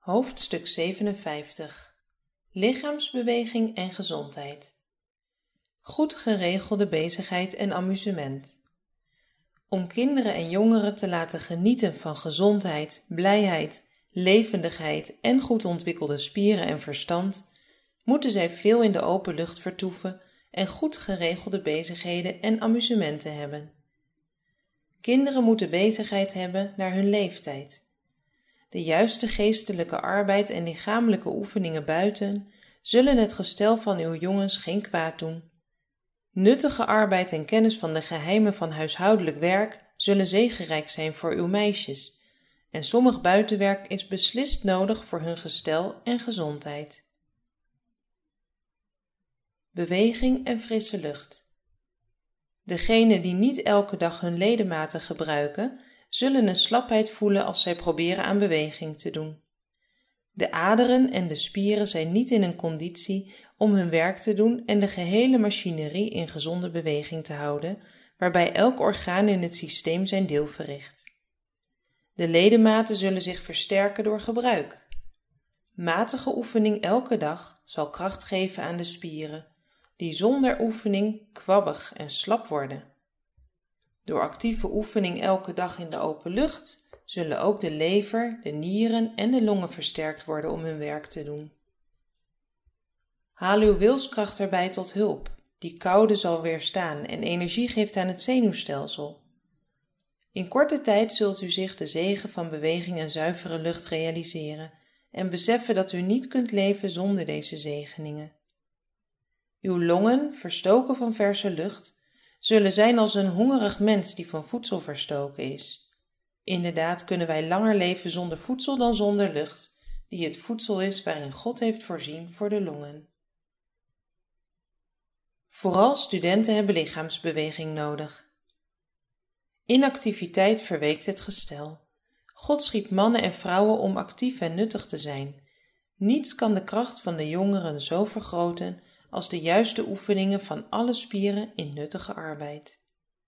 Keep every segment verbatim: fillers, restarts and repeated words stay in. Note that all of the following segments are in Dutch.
Hoofdstuk zevenenvijftig. Lichaamsbeweging en gezondheid. Goed geregelde bezigheid en amusement. Om kinderen en jongeren te laten genieten van gezondheid, blijheid, levendigheid en goed ontwikkelde spieren en verstand, moeten zij veel in de open lucht vertoeven en goed geregelde bezigheden en amusementen hebben. Kinderen moeten bezigheid hebben naar hun leeftijd. De juiste geestelijke arbeid en lichamelijke oefeningen buiten zullen het gestel van uw jongens geen kwaad doen. Nuttige arbeid en kennis van de geheimen van huishoudelijk werk zullen zegenrijk zijn voor uw meisjes, en sommig buitenwerk is beslist nodig voor hun gestel en gezondheid. Beweging en frisse lucht. Degenen die niet elke dag hun ledematen gebruiken, zullen een slapheid voelen als zij proberen aan beweging te doen. De aderen en de spieren zijn niet in een conditie om hun werk te doen en de gehele machinerie in gezonde beweging te houden, waarbij elk orgaan in het systeem zijn deel verricht. De ledematen zullen zich versterken door gebruik. Matige oefening elke dag zal kracht geven aan de spieren, die zonder oefening kwabbig en slap worden. Door actieve oefening elke dag in de open lucht zullen ook de lever, de nieren en de longen versterkt worden om hun werk te doen. Haal uw wilskracht erbij tot hulp, die koude zal weerstaan en energie geeft aan het zenuwstelsel. In korte tijd zult u zich de zegen van beweging en zuivere lucht realiseren en beseffen dat u niet kunt leven zonder deze zegeningen. Uw longen, verstoken van verse lucht, zullen zijn als een hongerig mens die van voedsel verstoken is. Inderdaad kunnen wij langer leven zonder voedsel dan zonder lucht, die het voedsel is waarin God heeft voorzien voor de longen. Vooral studenten hebben lichaamsbeweging nodig. Inactiviteit verweekt het gestel. God schiep mannen en vrouwen om actief en nuttig te zijn. Niets kan de kracht van de jongeren zo vergroten als de juiste oefeningen van alle spieren in nuttige arbeid.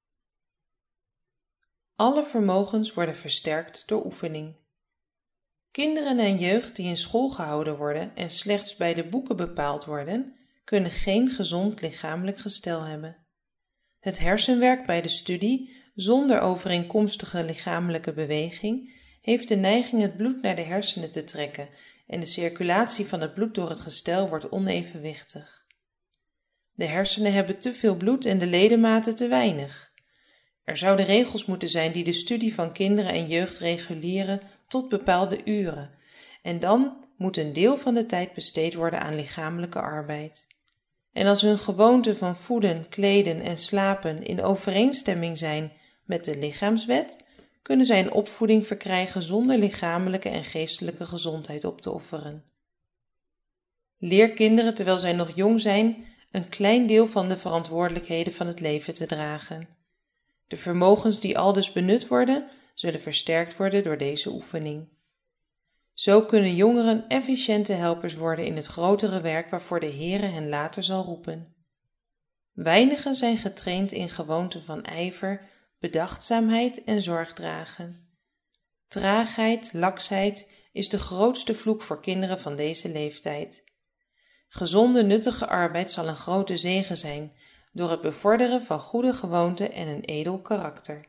Alle vermogens worden versterkt door oefening. Kinderen en jeugd die in school gehouden worden en slechts bij de boeken bepaald worden, kunnen geen gezond lichamelijk gestel hebben. Het hersenwerk bij de studie, zonder overeenkomstige lichamelijke beweging, heeft de neiging het bloed naar de hersenen te trekken en de circulatie van het bloed door het gestel wordt onevenwichtig. De hersenen hebben te veel bloed en de ledematen te weinig. Er zouden regels moeten zijn die de studie van kinderen en jeugd reguleren tot bepaalde uren, en dan moet een deel van de tijd besteed worden aan lichamelijke arbeid. En als hun gewoonten van voeden, kleden en slapen in overeenstemming zijn met de lichaamswet, kunnen zij een opvoeding verkrijgen zonder lichamelijke en geestelijke gezondheid op te offeren. Leer kinderen terwijl zij nog jong zijn een klein deel van de verantwoordelijkheden van het leven te dragen. De vermogens die aldus benut worden, zullen versterkt worden door deze oefening. Zo kunnen jongeren efficiënte helpers worden in het grotere werk waarvoor de Heere hen later zal roepen. Weinigen zijn getraind in gewoonten van ijver, bedachtzaamheid en zorgdragen. Traagheid, laksheid is de grootste vloek voor kinderen van deze leeftijd. Gezonde, nuttige arbeid zal een grote zegen zijn door het bevorderen van goede gewoonten en een edel karakter.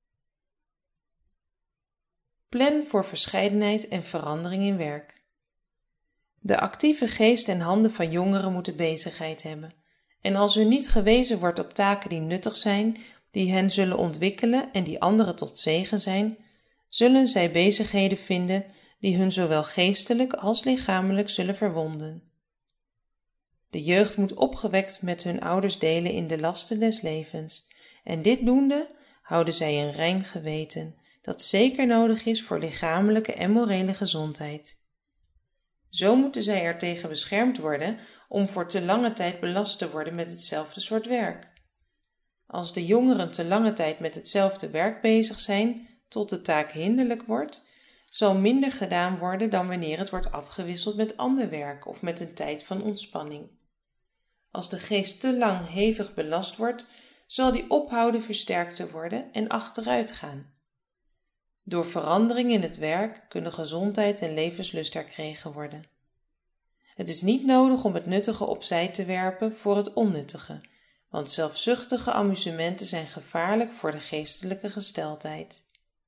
Plan voor verscheidenheid en verandering in werk. De actieve geest en handen van jongeren moeten bezigheid hebben. En als u niet gewezen wordt op taken die nuttig zijn, die hen zullen ontwikkelen en die anderen tot zegen zijn, zullen zij bezigheden vinden die hun zowel geestelijk als lichamelijk zullen verwonden. De jeugd moet opgewekt met hun ouders delen in de lasten des levens, en dit doende houden zij een rein geweten, dat zeker nodig is voor lichamelijke en morele gezondheid. Zo moeten zij er tegen beschermd worden om voor te lange tijd belast te worden met hetzelfde soort werk. Als de jongeren te lange tijd met hetzelfde werk bezig zijn, tot de taak hinderlijk wordt, zal minder gedaan worden dan wanneer het wordt afgewisseld met ander werk of met een tijd van ontspanning. Als de geest te lang hevig belast wordt, zal die ophouden versterkt te worden en achteruit gaan. Door verandering in het werk kunnen gezondheid en levenslust herkregen worden. Het is niet nodig om het nuttige opzij te werpen voor het onnuttige, want zelfzuchtige amusementen zijn gevaarlijk voor de geestelijke gesteldheid.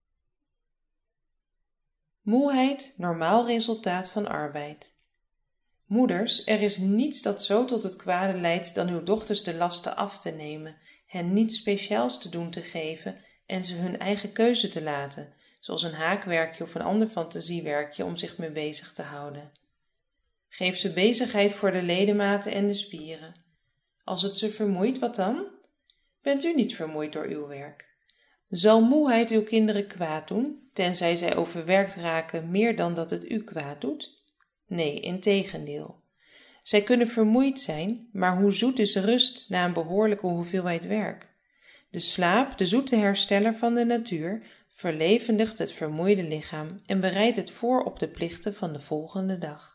Moeheid, normaal resultaat van arbeid. Moeders, er is niets dat zo tot het kwade leidt dan uw dochters de lasten af te nemen, hen niets speciaals te doen te geven en ze hun eigen keuze te laten, zoals een haakwerkje of een ander fantasiewerkje om zich mee bezig te houden. Geef ze bezigheid voor de ledematen en de spieren. Als het ze vermoeit, wat dan? Bent u niet vermoeid door uw werk? Zal moeheid uw kinderen kwaad doen, tenzij zij overwerkt raken meer dan dat het u kwaad doet? Nee, integendeel. Zij kunnen vermoeid zijn, maar hoe zoet is rust na een behoorlijke hoeveelheid werk? De slaap, de zoete hersteller van de natuur, verlevendigt het vermoeide lichaam en bereidt het voor op de plichten van de volgende dag.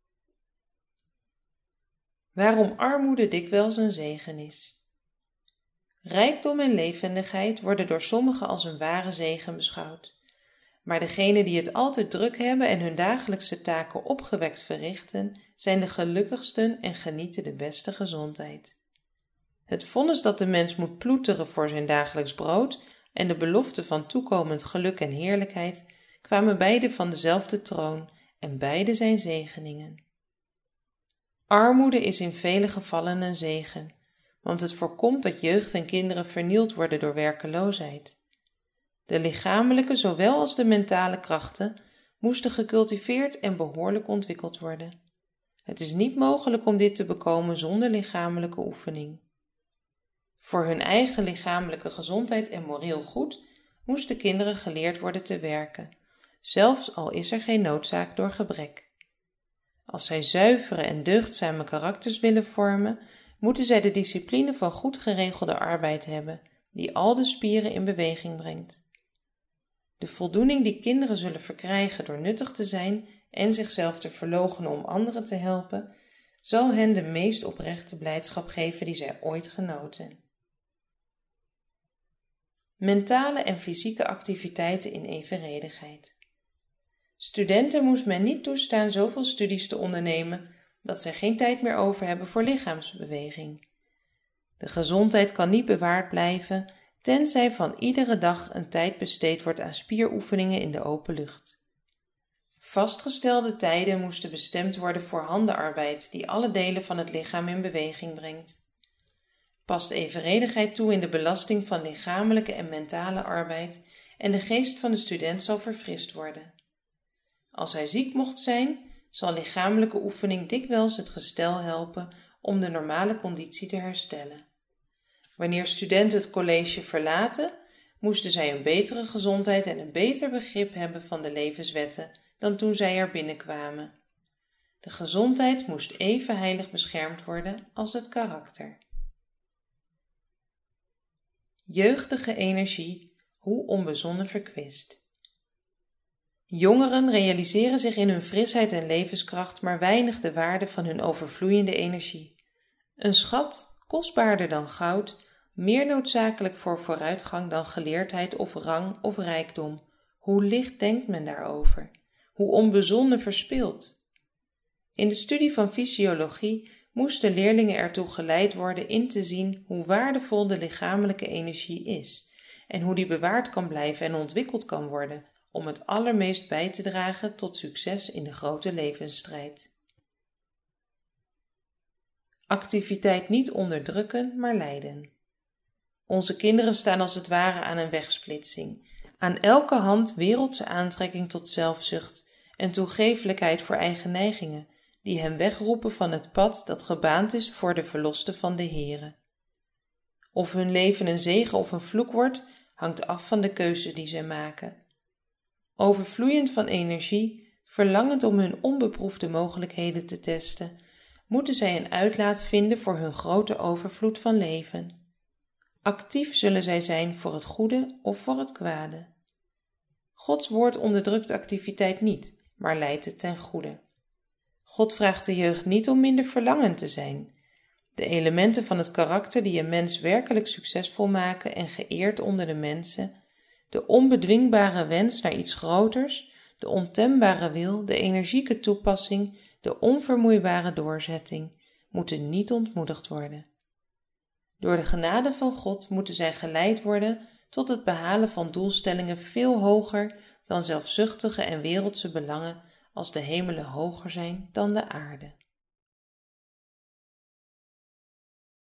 Waarom armoede dikwijls een zegen is. Rijkdom en levendigheid worden door sommigen als een ware zegen beschouwd. Maar degenen die het altijd druk hebben en hun dagelijkse taken opgewekt verrichten, zijn de gelukkigsten en genieten de beste gezondheid. Het vonnis dat de mens moet ploeteren voor zijn dagelijks brood en de belofte van toekomend geluk en heerlijkheid kwamen beide van dezelfde troon en beide zijn zegeningen. Armoede is in vele gevallen een zegen, want het voorkomt dat jeugd en kinderen vernield worden door werkeloosheid. De lichamelijke zowel als de mentale krachten moesten gecultiveerd en behoorlijk ontwikkeld worden. Het is niet mogelijk om dit te bekomen zonder lichamelijke oefening. Voor hun eigen lichamelijke gezondheid en moreel goed moesten kinderen geleerd worden te werken, zelfs al is er geen noodzaak door gebrek. Als zij zuivere en deugdzame karakters willen vormen, moeten zij de discipline van goed geregelde arbeid hebben, die al de spieren in beweging brengt. De voldoening die kinderen zullen verkrijgen door nuttig te zijn en zichzelf te verloochenen om anderen te helpen, zal hen de meest oprechte blijdschap geven die zij ooit genoten. Mentale en fysieke activiteiten in evenredigheid. Studenten moest men niet toestaan zoveel studies te ondernemen dat zij geen tijd meer over hebben voor lichaamsbeweging. De gezondheid kan niet bewaard blijven, tenzij van iedere dag een tijd besteed wordt aan spieroefeningen in de open lucht. Vastgestelde tijden moesten bestemd worden voor handenarbeid die alle delen van het lichaam in beweging brengt. Past evenredigheid toe in de belasting van lichamelijke en mentale arbeid en de geest van de student zal verfrist worden. Als hij ziek mocht zijn, zal lichamelijke oefening dikwijls het gestel helpen om de normale conditie te herstellen. Wanneer studenten het college verlaten, moesten zij een betere gezondheid en een beter begrip hebben van de levenswetten dan toen zij er binnenkwamen. De gezondheid moest even heilig beschermd worden als het karakter. Jeugdige energie, hoe onbezonnen verkwist. Jongeren realiseren zich in hun frisheid en levenskracht maar weinig de waarde van hun overvloeiende energie. Een schat, kostbaarder dan goud, meer noodzakelijk voor vooruitgang dan geleerdheid of rang of rijkdom. Hoe licht denkt men daarover? Hoe onbezonnen verspild? In de studie van fysiologie moesten leerlingen ertoe geleid worden in te zien hoe waardevol de lichamelijke energie is en hoe die bewaard kan blijven en ontwikkeld kan worden om het allermeest bij te dragen tot succes in de grote levensstrijd. Activiteit niet onderdrukken, maar leiden. Onze kinderen staan als het ware aan een wegsplitsing. Aan elke hand wereldse aantrekking tot zelfzucht en toegeeflijkheid voor eigen neigingen, die hen wegroepen van het pad dat gebaand is voor de verlosten van de Heere. Of hun leven een zegen of een vloek wordt, hangt af van de keuze die zij maken. Overvloeiend van energie, verlangend om hun onbeproefde mogelijkheden te testen, moeten zij een uitlaat vinden voor hun grote overvloed van leven. Actief zullen zij zijn voor het goede of voor het kwade. Gods woord onderdrukt activiteit niet, maar leidt het ten goede. God vraagt de jeugd niet om minder verlangend te zijn. De elementen van het karakter die een mens werkelijk succesvol maken en geëerd onder de mensen, De onbedwingbare wens naar iets groters, de ontembare wil, de energieke toepassing, de onvermoeibare doorzetting moeten niet ontmoedigd worden. Door de genade van God moeten zij geleid worden tot het behalen van doelstellingen veel hoger dan zelfzuchtige en wereldse belangen als de hemelen hoger zijn dan de aarde.